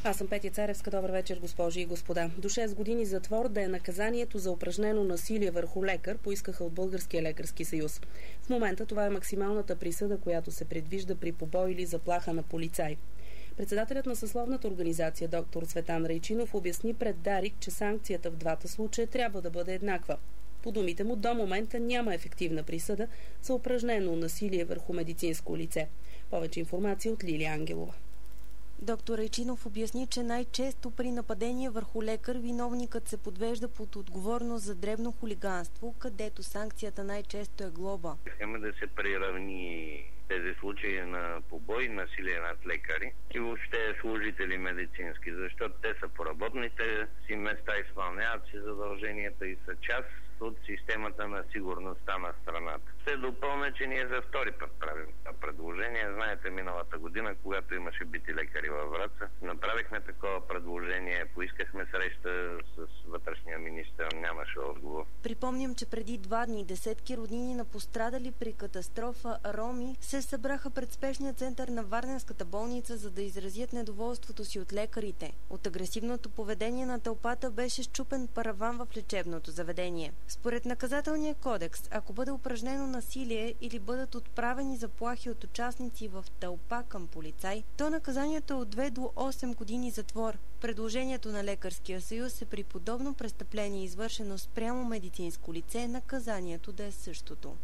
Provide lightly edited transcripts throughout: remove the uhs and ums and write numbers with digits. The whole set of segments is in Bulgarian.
Аз съм Петя Царевска. Добър вечер, госпожи и господа. До 6 години затвор да е наказанието за упражнено насилие върху лекар, поискаха от Българския лекарски съюз. В момента това е максималната присъда, която се предвижда при побой или заплаха на полицай. Председателят на съсловната организация доктор Цветан Райчинов обясни пред Дарик, че санкцията в двата случая трябва да бъде еднаква. По думите му, до момента няма ефективна присъда за упражнено насилие върху медицинско лице. Повече информация от Лилия Ангелова. Доктор Райчинов обясни, че най-често при нападение върху лекар виновникът се подвежда под отговорност за дребно хулиганство, където санкцията най-често е глоба. Искаме да се приравни тези случаи на побой, насилие над лекари и въобще служители медицински, защото те са по работните си места, изпълняват си задълженията и са част от системата на сигурността на страната. Се допълня, че ние за втори път правим това предложение. Знаете, миналата година, когато имаше бити лекари във Враца, направихме такова предложение, поискахме среща с вътрешния министър, нямаше отговор. Припомням, че преди 2 дни десетки роднини на пострадали при катастрофа роми се събраха пред спешния център на Варненската болница, за да изразят недоволството си от лекарите. От агресивното поведение на тълпата беше счупен параван в лечебното заведение. Според наказателния кодекс, ако бъде упражнено насилие или бъдат отправени заплахи от участници в тълпа към полицай, то наказанието е от 2 до 8 години затвор. Предложението на Лекарския съюз е при подобно престъпление, извършено спрямо медицинско лице, наказанието да е същото.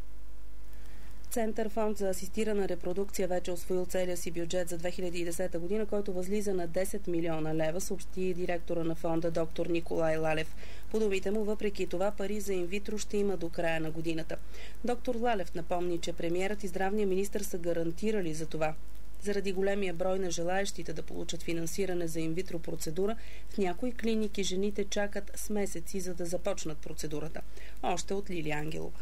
Център Фонд за асистирана репродукция вече освоил целия си бюджет за 2010 година, който възлиза на 10 милиона лева, съобщи директора на фонда доктор Николай Лалев. По думите му, въпреки това, пари за инвитро ще има до края на годината. Доктор Лалев напомни, че премиерът и здравния министър са гарантирали за това. Заради големия брой на желаещите да получат финансиране за инвитро процедура, в някои клиники жените чакат с месеци, за да започнат процедурата. Още от Лилия Ангелова.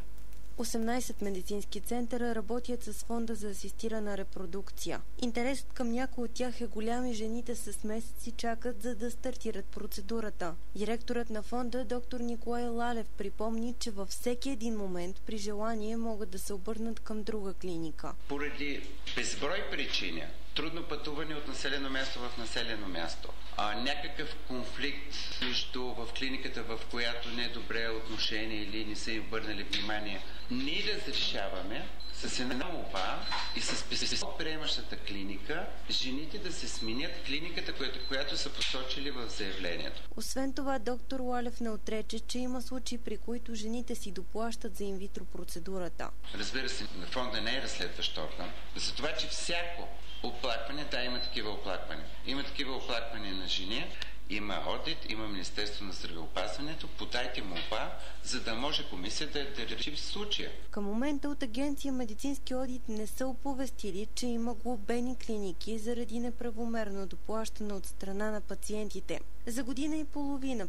18 медицински центъра работят с фонда за асистирана репродукция. Интересът към някои от тях е голям и жените с месеци чакат, за да стартират процедурата. Директорът на фонда, доктор Николай Лалев, припомни, че във всеки един момент при желание могат да се обърнат към друга клиника. Поради безброй причини, трудно пътуване от населено място в населено място, някакъв конфликт в клиниката, в която не е добре отношение или не са им върнали внимание, ние разрешаваме с една молба и с приемащата клиника жените да се сменят клиниката, която са посочили в заявлението. Освен това, доктор Лалев не отрече, че има случаи, при които жените си доплащат за инвитро процедурата. Разбира се, фонда не е разследващ орган, за това, че всяко оплакване, има такива оплаквания. Има такива оплаквания на жени, има одит, има Министерство на здравеопазването, подайте молба, за да може комисията да реши в случая. Към момента от агенция медицински одит не са оповестили, че има глобени клиники заради неправомерно доплащане от страна на пациентите. За година и половина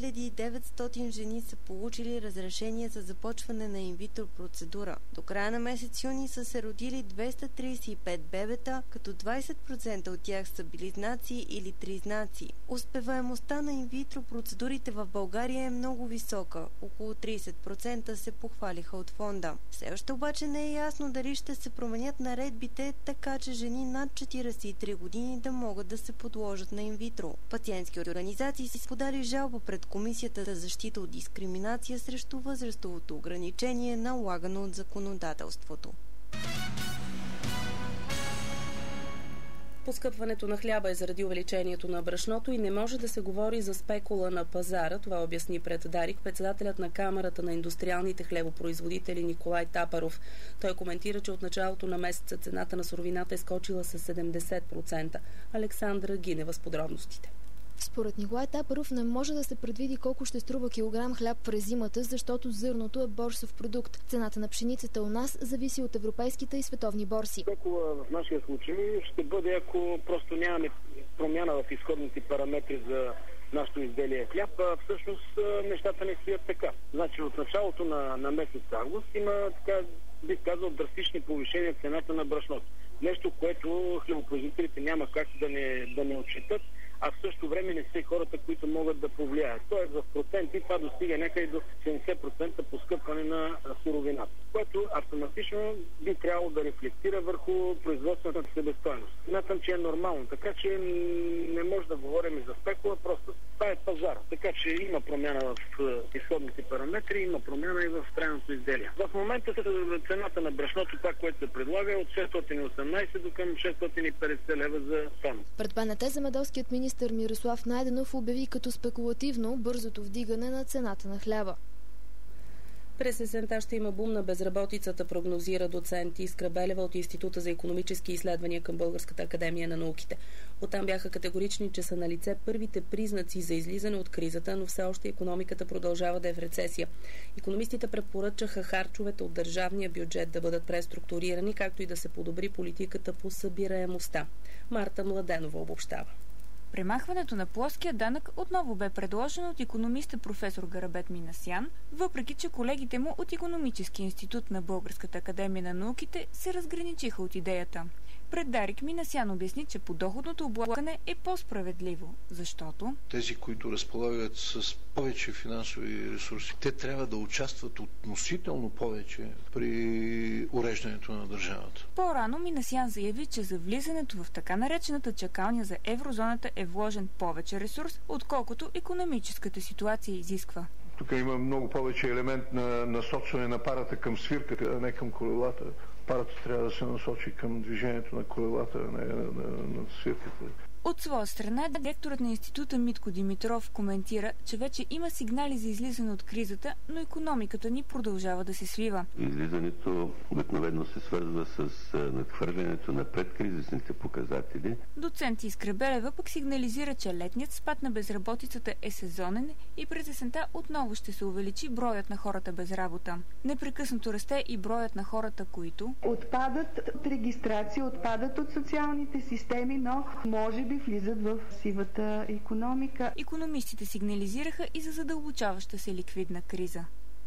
5900 жени са получили разрешение за започване на инвитро процедура. До края на месец юни са се родили 235 бебета, като 20% от тях са близнаци или тризнаци. Успеваемостта на инвитро процедурите в България е много висока. Около 30% се похвалиха от фонда. Все още обаче не е ясно дали ще се променят наредбите, така че жени над 43 години да могат да се подложат на инвитро. Пациентски организации си подали жалба пред Комисията за защита от дискриминация срещу възрастовото ограничение, налагано от законодателството. Поскъпването на хляба е заради увеличението на брашното и не може да се говори за спекула на пазара. Това обясни пред Дарик председателят на Камарата на индустриалните хлебопроизводители Николай Тапаров. Той коментира, че от началото на месеца цената на суровината е скочила с 70%. Александра Гинева с подробностите. Според Николай Тапаров не може да се предвиди колко ще струва килограм хляб през зимата, защото зърното е борсов продукт. Цената на пшеницата у нас зависи от европейските и световни борси. Спекула в нашия случай ще бъде, ако просто нямаме промяна в изходните параметри за нашето изделие хляб, всъщност нещата не стоят така. Значи от началото на месец август има, така бих казал, драстични повишения в цената на брашното. Нещо, което хлебопроизводителите няма как да не отчитат. а в същото време не са и хората, които могат да повлияят. Тоест в проценти това достига някъде до 70% поскъпване на суровината, което автоматично би трябвало да рефлектира върху производствената себестойност. Смятам, че е нормално, така че не може да говорим и за спекула, просто това е пазар. Така че има промяна в изходните параметри, има промяна и в крайното изделие. В момента цената на брашното, това, което се предлага, е от 618 до към 650 лева за тон. Пред БНТ земеделският министър Мирослав Найденов обяви като спекулативно бързото вдигане на цената на хляба. През есента ще има бум на безработицата, прогнозира доцент Искра Белева от Института за икономически изследвания към Българската академия на науките. Оттам бяха категорични, че са налице първите признаци за излизане от кризата, но все още икономиката продължава да е в рецесия. Икономистите препоръчаха харчовете от държавния бюджет да бъдат преструктурирани, както и да се подобри политиката по събираемостта. Марта Младенова обобщава. Премахването на плоския данък отново бе предложено от икономиста професор Гарабет Минасян, въпреки че колегите му от Икономически институт на Българската академия на науките се разграничиха от идеята. Пред Дарик Минасян обясни, че подоходното облагане е по-справедливо, защото тези, които разполагат с повече финансови ресурси, те трябва да участват относително повече при уреждането на държавата. По-рано Минасян заяви, че за влизането в така наречената чакалня за еврозоната е вложен повече ресурс, отколкото икономическата ситуация изисква. Тук има много повече елемент на насочване на парата към свирката, а не към колелата. Парата трябва да се насочи към движението на колелата, а не на свирката. От своя страна, директорът на института Митко Димитров коментира, че вече има сигнали за излизане от кризата, но икономиката ни продължава да се свива. Излизането обикновено се свързва с надхвърлянето на предкризисните показатели. Доцент Искра Белева пък сигнализира, че летният спад на безработицата е сезонен и през есента отново ще се увеличи броят на хората без работа. Непрекъснато расте и броят на хората, които отпадат от регистрация, отпадат от социалните системи, но може би влизат в сивата икономика. Икономистите сигнализираха и за задълбочаваща се ликвидна криза.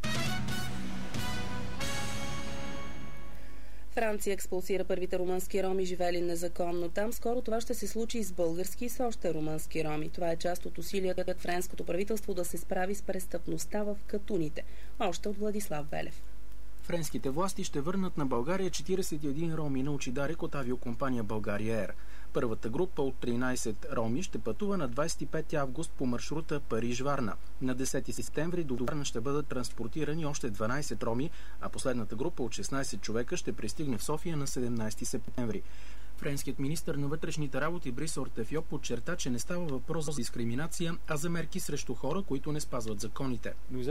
Франция експулсира първите румънски роми, живели незаконно там. Скоро това ще се случи и с български и с още румънски роми. Това е част от усилията на френското правителство да се справи с престъпността в Катуните. Още от Владислав Велев. Френските власти ще върнат на България 41 роми, научи Дарик от авиокомпания България Ер. Първата група от 13 роми ще пътува на 25 август по маршрута Париж-Варна. На 10 септември до Варна ще бъдат транспортирани още 12 роми, а последната група от 16 човека ще пристигне в София на 17 септември. Френският министър на вътрешните работи Брис Ортефьо подчерта, че не става въпрос за дискриминация, а за мерки срещу хора, които не спазват законите.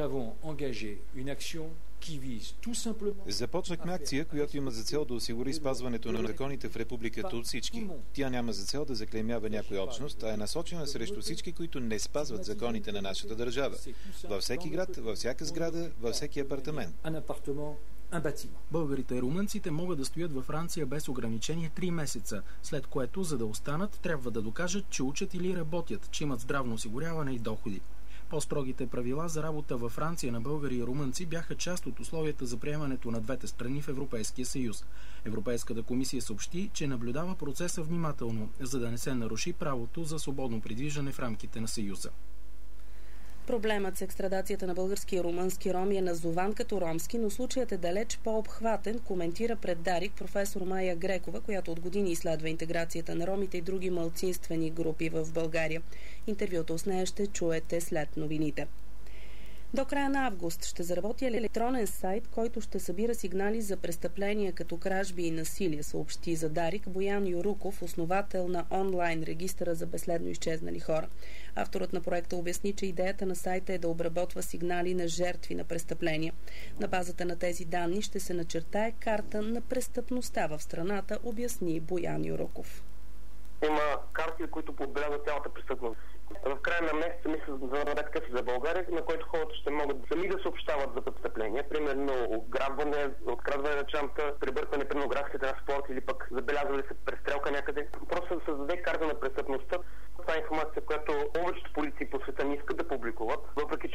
Започнахме акция, която има за цел да осигури спазването на законите в републиката от всички. Тя няма за цел да заклеймява някоя общност, а е насочена срещу всички, които не спазват законите на нашата държава. Във всеки град, във всяка сграда, във всеки апартамент. Българите и румънците могат да стоят във Франция без ограничение 3 месеца, след което, за да останат, трябва да докажат, че учат или работят, че имат здравно осигуряване и доходи. По-строгите правила за работа във Франция на българи и румънци бяха част от условията за приемането на двете страни в Европейския съюз. Европейската комисия съобщи, че наблюдава процеса внимателно, за да не се наруши правото за свободно придвижване в рамките на съюза. Проблемът с екстрадацията на български и румънски роми е назован като ромски, но случаят е далеч по-обхватен, коментира пред Дарик професор Майя Грекова, която от години изследва интеграцията на ромите и други малцинствени групи в България. Интервюто с нея ще чуете след новините. До края на август ще заработи електронен сайт, който ще събира сигнали за престъпления като кражби и насилие, съобщи за Дарик Боян Юруков, основател на онлайн регистъра за безследно изчезнали хора. Авторът на проекта обясни, че идеята на сайта е да обработва сигнали на жертви на престъпления. На базата на тези данни ще се начертае карта на престъпността в страната, обясни Боян Юруков. Има карти, които подбелязват цялата престъпност. В края на месеца мисля за такъв за България, на който хората ще могат сами да съобщават за престъпления. Примерно ограбване, открадване на чанта, прибъркване при графските на спорт или пък забелязва ли се престрелка някъде. Просто да създаде карта на престъпността. Това е информация, която повечето полиции по света не искат да публикуват, въпреки че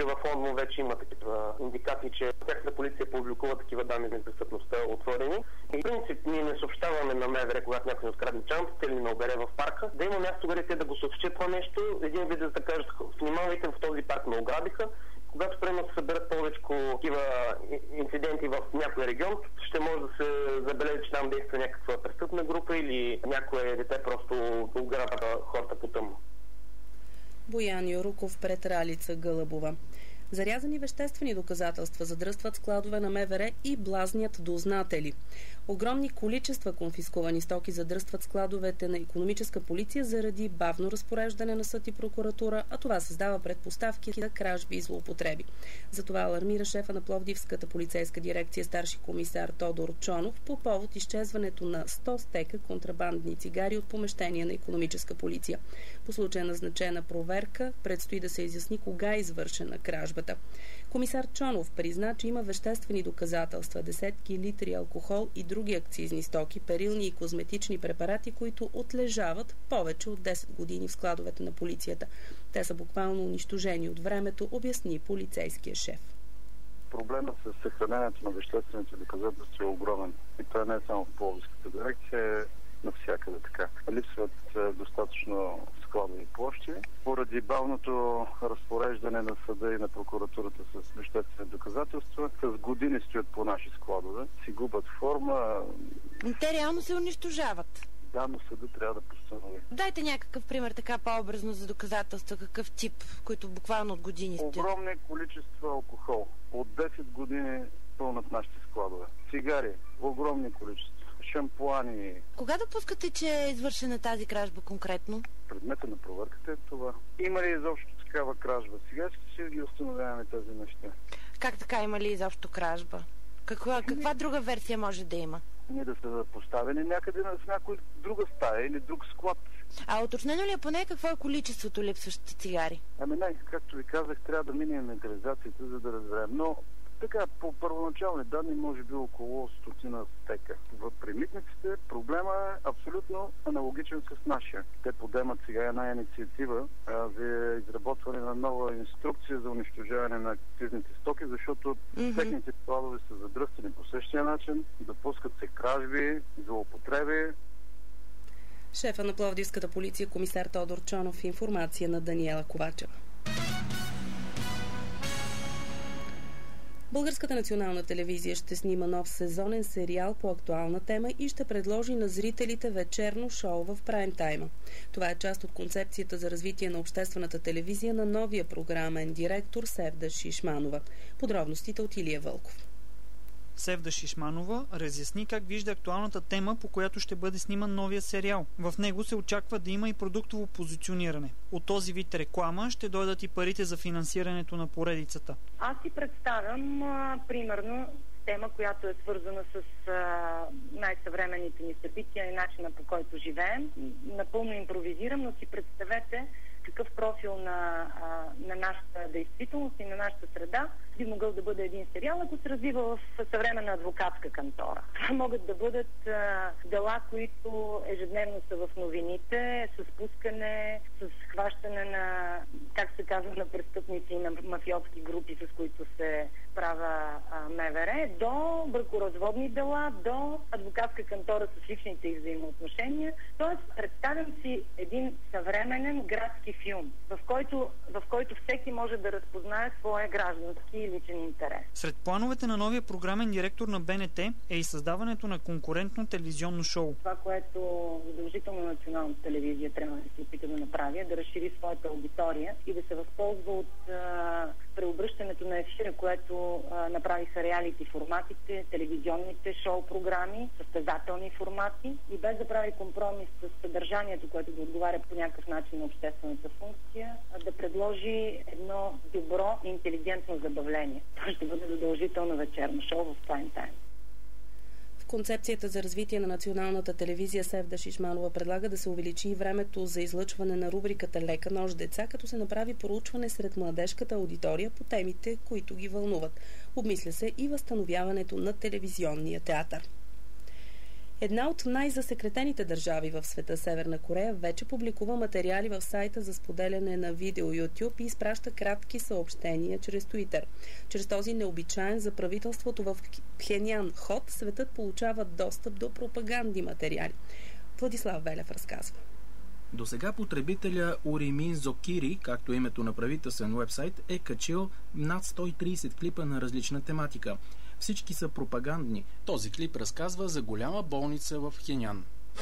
във фонд вече има такива индикации, че тяхната полиция публикува такива данни за престъпността отворени. И в принцип ние не съобщаваме на МВР, когато някой открадне чантата или не обере в парка, да има място, където те да го съобщят това нещо. Един вид да кажат, внимавайте, в този парк ме ограбиха. Когато примерно се съберат повече такива инциденти в някой регион, ще може да се забележи, че там действа някаква престъпна група или някое дете просто ограбва хората по тъмно. Боян Юруков пред Ралица Гълъбова. Зарязани веществени доказателства задръстват складове на МВР и блазнят дознатели. Огромни количества конфискувани стоки задръстват складовете на икономическа полиция заради бавно разпореждане на съд и прокуратура, а това създава предпоставки за кражби и злоупотреби. Затова алармира шефа на Пловдивската полицейска дирекция старши комисар Тодор Чонов по повод изчезването на 100 стека контрабандни цигари от помещения на икономическа полиция. По случая назначена проверка предстои да се изясни кога е извършена кражбата. Комисар Чонов призна, че има веществени доказателства, десетки литри алкохол и други акцизни стоки, перилни и козметични препарати, които отлежават повече от 10 години в складовете на полицията. Те са буквално унищожени от времето, обясни полицейския шеф. Проблемът с съхранението на веществените доказателства е огромен. И това не е само в Пловдивската дирекция, навсякъде така. Липсват достатъчно складови площи. Поради бавното разпореждане на съда и на прокуратурата с веществени доказателства, с години стоят по наши складове, си губят форма. Те реално се унищожават. Да, но съда трябва да постанови. Дайте някакъв пример така по-образно за доказателства, какъв тип, които буквално от години стоят. Огромни количества алкохол. От 10 години пълнат нашите складове. Цигари, огромни количества. Шампуани. Кога допускате, че е извършена тази кражба конкретно? Предмета на проверката е това. Има ли изобщо такава кражба? Сега ще ги установяваме тези неща. Как така, има ли изобщо кражба? Каква друга версия може да има? Не да са поставени някъде в някоя друга стая или друг склад. А уточнено ли е поне какво е количеството липсващи цигари? Ами не, както ви казах, трябва да минем инвентаризацията, за да разберем. Но така, по първоначални данни може би около 100 стека. При митниците проблема е абсолютно аналогичен с нашия. Те подемат сега една инициатива за изработване на нова инструкция за унищожаване на акцизните стоки, защото техните складове са задръстени по същия начин, допускат се кражби, злоупотреби. Шефа на Пловдивската полиция комисар Тодор Чонов, информация на Даниела Ковачева. Българската национална телевизия ще снима нов сезонен сериал по актуална тема и ще предложи на зрителите вечерно шоу в прайм тайма. Това е част от концепцията за развитие на обществената телевизия на новия програмен директор Севда Шишманова. Подробностите от Илия Вълков. Севда Шишманова разясни как вижда актуалната тема, по която ще бъде сниман новия сериал. В него се очаква да има и продуктово позициониране. От този вид реклама ще дойдат и парите за финансирането на поредицата. Аз си представям, примерно, тема, която е свързана с най-съвременните ни събития и начина, по който живеем. Напълно импровизирам, но си представете какъв профил на нашата действителност и на нашата среда би могъл да бъде един сериал, ако се развива в съвременна адвокатска кантора. Това могат да бъдат дела, които ежедневно са в новините, с пускане, с хващане на, как се казва, на престъпници и на мафиотски групи, с които се права МВР, до бракоразводни дела, до адвокатска кантора с личните и взаимоотношения. Тоест, представям си един съвременен градски филм, в който всеки може да разпознае своя граждански и личен интерес. Сред плановете на новия програмен директор на БНТ е и създаването на конкурентно телевизионно шоу. Това, което задължително националната телевизия трябва да се опита да направи, е да разшири своята аудитория и да се възползва от преобръщането на ефира, което направиха реалити форматите, телевизионните шоу-програми, състезателни формати и без да прави компромис с съдържанието, което да отговаря по някакъв начин на обществената функция, да предложи едно добро и интелигентно забавление. Това ще бъде задължително вечерно шоу в прайм тайм. В концепцията за развитие на националната телевизия Севда Шишманова предлага да се увеличи времето за излъчване на рубриката Лека нощ деца, като се направи проучване сред младежката аудитория по темите, които ги вълнуват. Обмисля се и възстановяването на телевизионния театър. Една от най-засекретените държави в света, Северна Корея, вече публикува материали в сайта за споделяне на видео YouTube и изпраща кратки съобщения чрез Twitter. Чрез този необичаен за правителството в Пхенян ход, светът получава достъп до пропагандни материали. Владислав Велев разказва. До сега потребителя Уримин Зокири, както името на правителствен уебсайт, е качил над 130 клипа на различна тематика. Всички са пропагандни. Този клип разказва за голяма болница в Пхенян.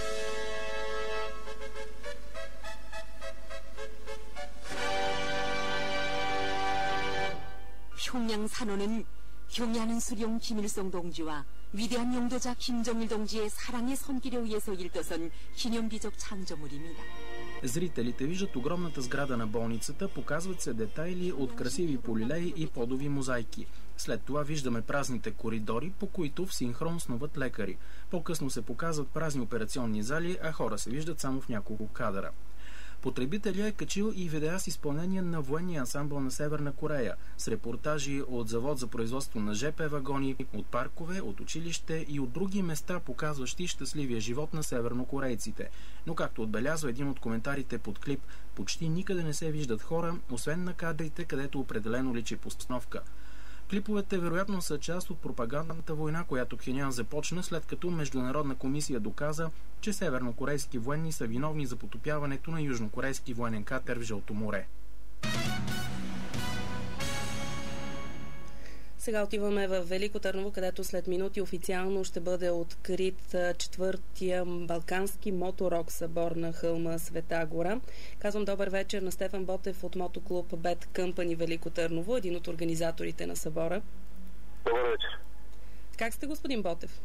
평양 산호는 경애하는 수령 김일성 동지와 위대한 용도자 김정일 동지의 사랑의 손길에 의해서 일떠선 기념비적 창조물입니다. Зрителите виждат огромната сграда на болницата, показват се детайли от красиви полилеи и подови мозайки. След това виждаме празните коридори, по които в синхрон снуват лекари. По-късно се показват празни операционни зали, а хора се виждат само в няколко кадъра. Потребителя е качил и видеа с изпълнение на военния ансамбъл на Северна Корея, с репортажи от завод за производство на ЖП вагони, от паркове, от училище и от други места, показващи щастливия живот на севернокорейците. Но както отбелязва един от коментарите под клип, почти никъде не се виждат хора, освен на кадрите, където определено личи постановка. Клиповете вероятно са част от пропагандната война, която Пхенян започна, след като Международна комисия доказа, че севернокорейски военни са виновни за потопяването на южнокорейски военен катер в Жълто море. Сега отиваме в Велико Търново, където след минути официално ще бъде открит четвъртия балкански моторок събор на хълма Света гора. Казвам добър вечер на Стефан Ботев от мотоклуб Bad Company Велико Търново, един от организаторите на събора. Добър вечер. Как сте, господин Ботев?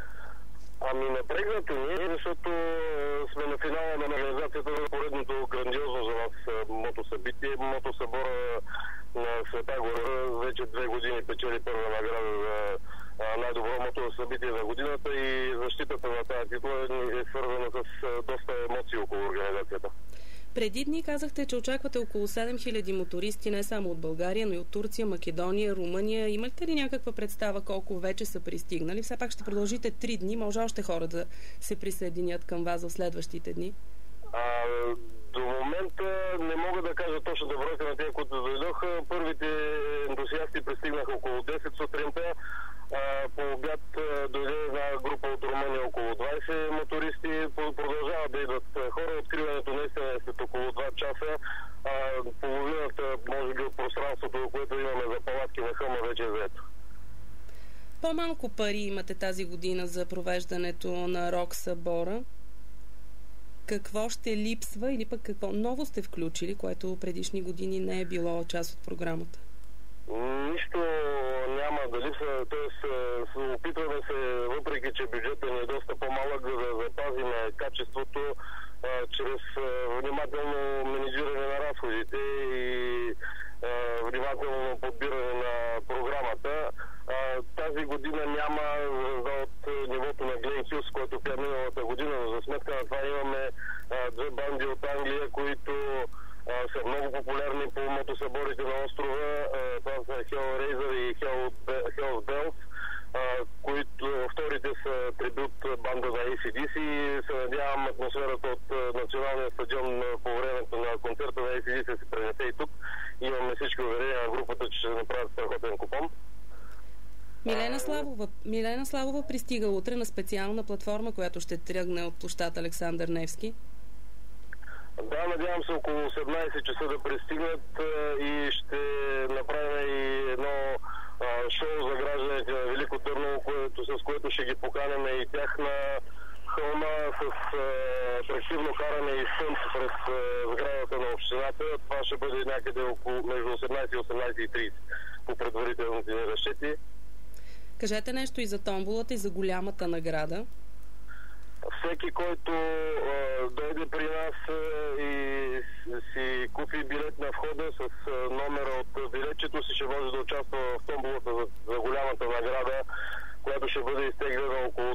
Напрегнато ни, защото сме на финала на организацията на поредното грандиозно за нас мотосъбитие. Мотосъбора на Света гора вече 2 години печели първа награда за най-добро мотосъбитие на годината и защитата на тази титла е свързана с доста емоции около организацията. Преди дни казахте, че очаквате около 7000 мотористи не само от България, но и от Турция, Македония, Румъния. Имате ли някаква представа колко вече са пристигнали? Все пак ще продължите 3 дни. Може още хора да се присъединят към вас в следващите дни? До момента не мога да кажа точно да бройка на тези, които дойдоха. Първите ентусиасти пристигнаха около 10 сутринта. По обяд дойде една група от Румъния, около 20 мотористи. Продължават да идват хора. Откриването наистина е след около 2 часа. Половината, може би, от пространството, което имаме за палатки на хълма, вече е заето. По-малко пари имате тази година за провеждането на рок събора. Какво ще липсва или пък какво ново сте включили, което предишни години не е било част от програмата? Нищо няма да липсва, т.е. опитваме се, въпреки че бюджетът ни е доста по-малък, за да запазим качеството чрез внимателно менеджиране на разходите и внимателно подбиране на програмата. Тази година няма от нивото на Глен Хюс, който бе миналата година, но за сметка на това имаме 2 банди от Англия, които са много популярни по мотосъборите на острова. Това са Hellraiser и Hell's Bells, които вторите са трибют банда на AC/DC и се надявам атмосферата от националния стадион по времето на концерта на AC/DC да се пренесе и тук. Имаме всички уверения на групата, че ще направят страхотен купон. Милена Славова пристига утре на специална платформа, която ще тръгне от площад Александър Невски. Да, надявам се около 18 часа да пристигнат и ще направим и едно шоу за гражданите на Велико Търново, с което ще ги поканим и тях на хълма с атрактивно каране и сън през сградата на общината. Това ще бъде някъде около между 18 и 18:30 по предварителните ни разчети. Кажете нещо и за томболата, и за голямата награда. Всеки, който дойде при нас и си купи билет на входа с номера от билетчето си, ще може да участва в томболата за голямата награда, която ще бъде изтеглена около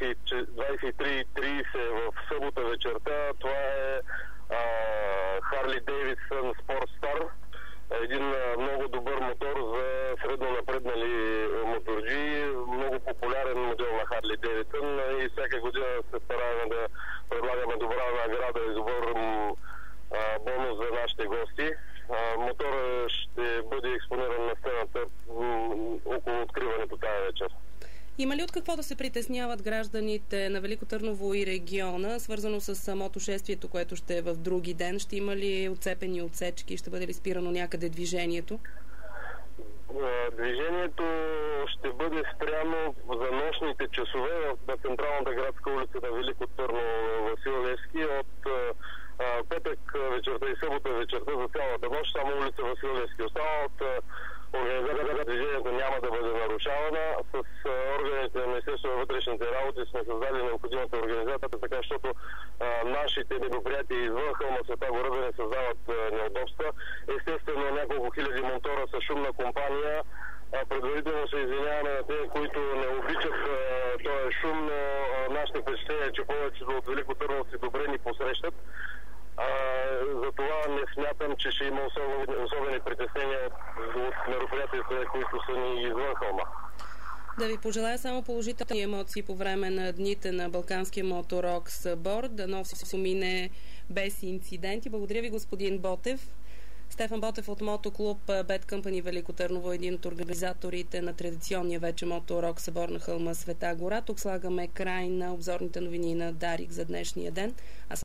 23:30 в събота вечерта. Това е Harley Davidson Sport Star, един много добър мотор за средно напреднали моторджи, много популярен модел на Харли Дейвидсън и всяка година се стараем да предлагаме добра награда и добър бонус за нашите гости. Моторът ще бъде експониран на сцената около откриването тази вечер. Има ли от какво да се притесняват гражданите на Велико Търново и региона, свързано с мотошествието, което ще е в други ден? Ще има ли отцепени отсечки? Ще бъде ли спирано някъде движението? Движението ще бъде спряно за нощните часове на централната градска улица на Велико Търново Васил Левски от петък вечерта и събота вечерта за цялата нощ, само улица Васил Левски. Останалата организация на движението няма да бъде нарушавана. С органите на Министерството на вътрешните работи сме създали необходимата организация, така защото нашите мероприятия извън хълма Света Гора да не създават неудобства. Естествено, няколко хиляди монтора са шумна компания. Предварително се извиняваме на тези, които не обичат този шум, но нашите впечатления, че повечето от Велико Търново си добре ни посрещат. Затова не смятам, че ще има особени притеснения от мероприятията, които са ни извън хълма. Да ви пожелая само положителни емоции по време на дните на Балканския моторок събор, да носи мине без инциденти. Благодаря ви, господин Ботев. Стефан Ботев от мотоклуб Bad Company Велико Търново, един от организаторите на традиционния вече моторок събор на хълма Света Гора. Тук слагаме край на обзорните новини на Дарик за днешния ден.